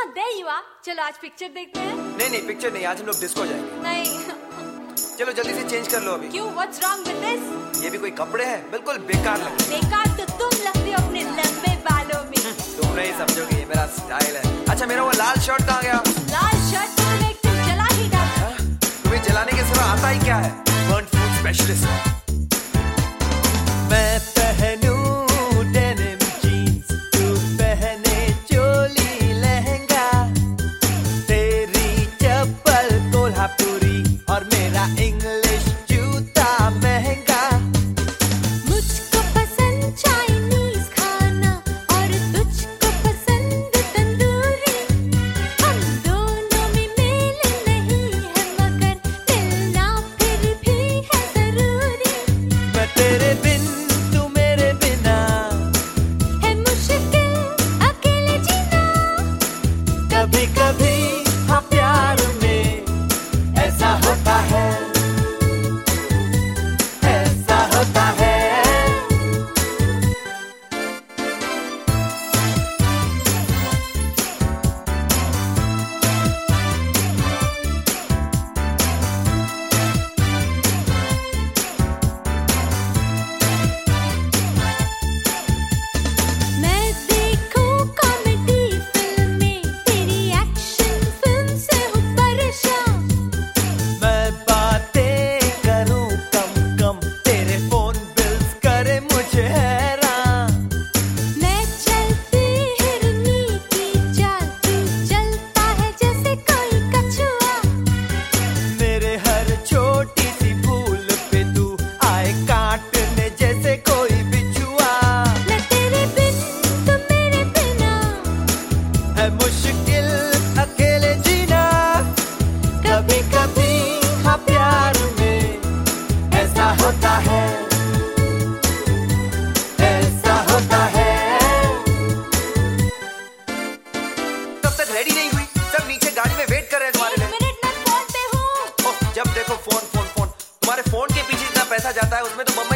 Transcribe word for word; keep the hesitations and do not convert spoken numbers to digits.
there you are. चलो आज picture देखते हैं। नहीं नहीं पिक्चर नहीं, आज हम लोग डिस्को जाएंगे। नहीं। चलो जल्दी से चेंज कर लो अभी। क्यों? What's wrong with this? ये भी कोई कपड़े हैं? बिल्कुल बेकार लग रहे हैं। बेकार तो तुम लगते हो अपने लंबे बालों में। तुम नहीं समझोगे, ये मेरा स्टाइल है। अच्छा मेरा वो लाल शर्ट कहाँ गया? लाल शर्ट तो तुमने एक दिन जला ही डाला। तुम्हें जलाने के सिवा आता ही क्या है? Burn food specialist. मैं पहनूं डेनिम जीन्स, तू पहने चोली लहंगा, तेरी चप्पल कोल्हापुरी और मेरा इंग्लिश जूता महंगा। मुझको पसंद चाइनीज खाना और तुझको पसंद तंदूरी। हम दोनों में मेल नहीं है मगर मिलना फिर भी है जरूरी। मैं तेरे बिन तू मेरे बिना, है मुश्किल अकेले जीना। कभी कभी हाँ प्यार में ऐसा होता है, ऐसा होता है। मैं देखूं कॉमेडी फिल्में, तेरी एक्शन फिल्म से हूँ परेशान। मैं बातें करूं कम कम, तेरे फोन बिल्स करे मुझे हैरान। मैं चलती हिरनी की चाल, तू चलता है जैसे कोई कछुआ। मेरे हर छोटी सी भूल पे तू आए काटने जैसे कोई बिछुआ। मैं तेरे बिन तू मेरे बिना। है मुश्किल अकेले जीना, कभी कभी हाँ प्यार में ऐसा होता है, ऐसा होता है। तब तक रेडी नहीं हुई? सब नीचे गाड़ी में वेट कर रहे हैं तुम्हारे एक लिए। मिनट मैं फोन पे हूँ। ओह, जब देखो फोन फोन फोन। तुम्हारे फोन के पीछे इतना पैसा जाता है, उसमें तो मम्मी